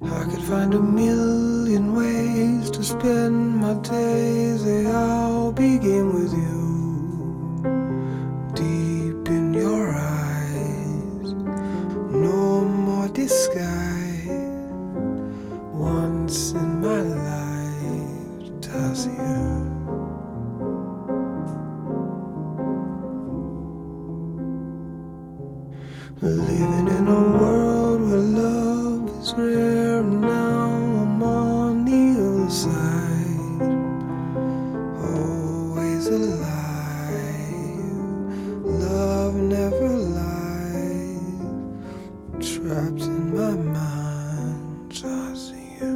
I could find a million ways to spend my days. They all begin with you. Deep in your eyes, no more disguise. Once in my life, Tasia. Living in a world where love is rare, and now I'm on the other side, always alive. Love never lies, trapped in my mind, Tasia.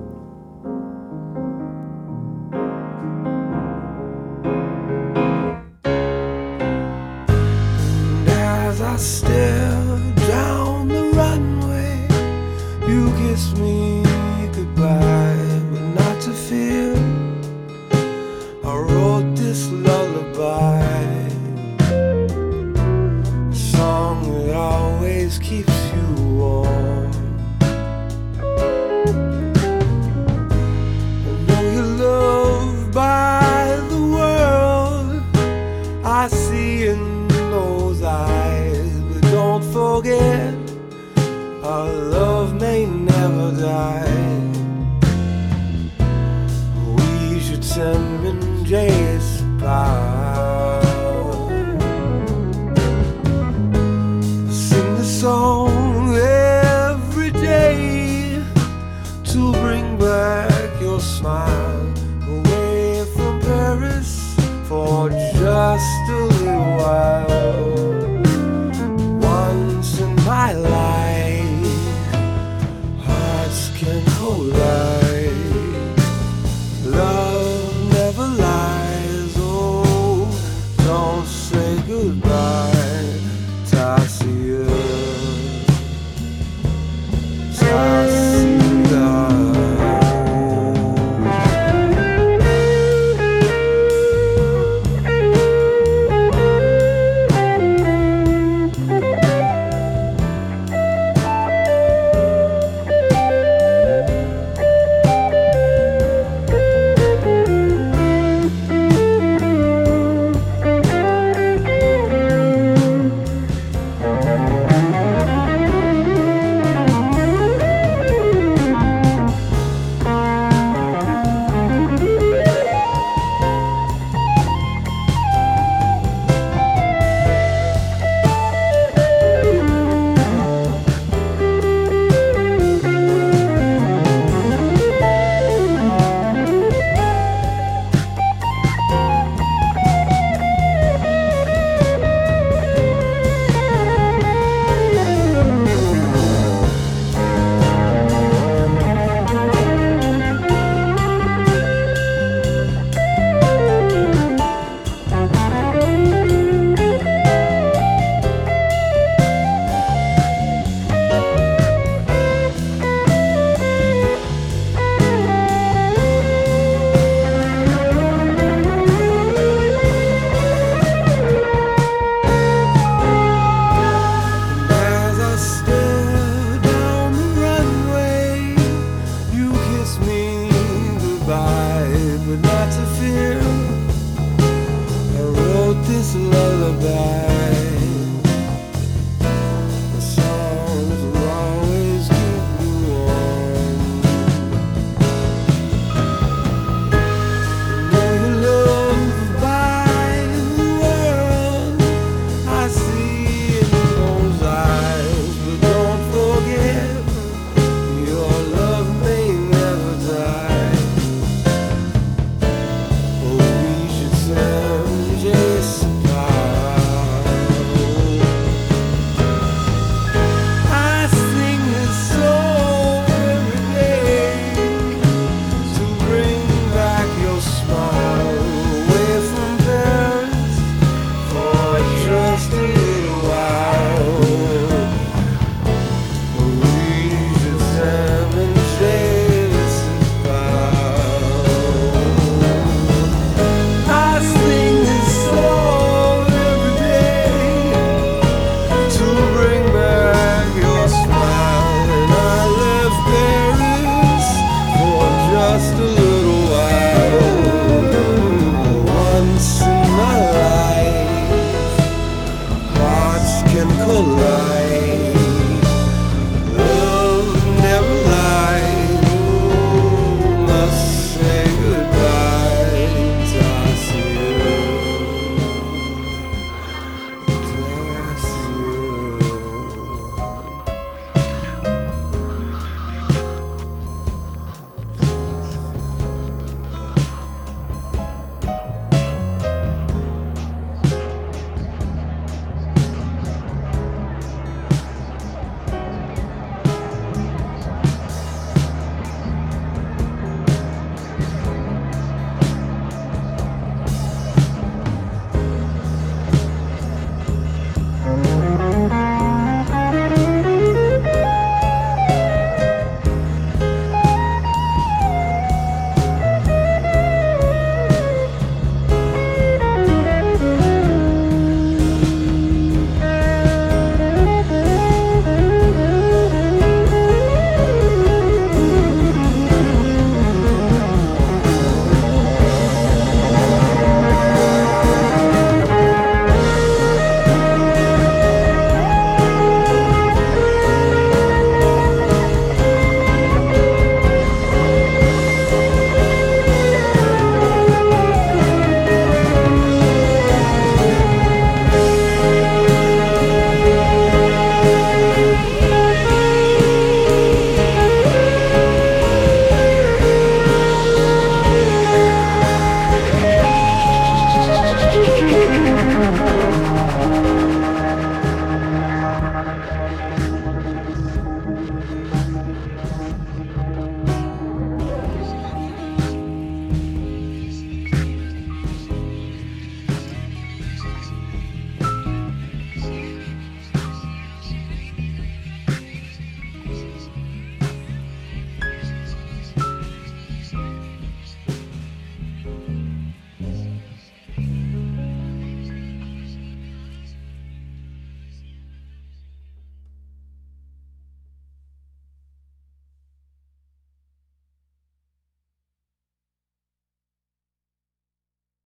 And as I stare down the runway, you kiss me goodbye, but not to fear. I wrote this lullaby, a song that always keeps you warm. I know you're loved by the world, I see in those eyes, but don't forget, our love may never die. We should send Jace sing the song every day to bring back your smile away from Paris for just a little while.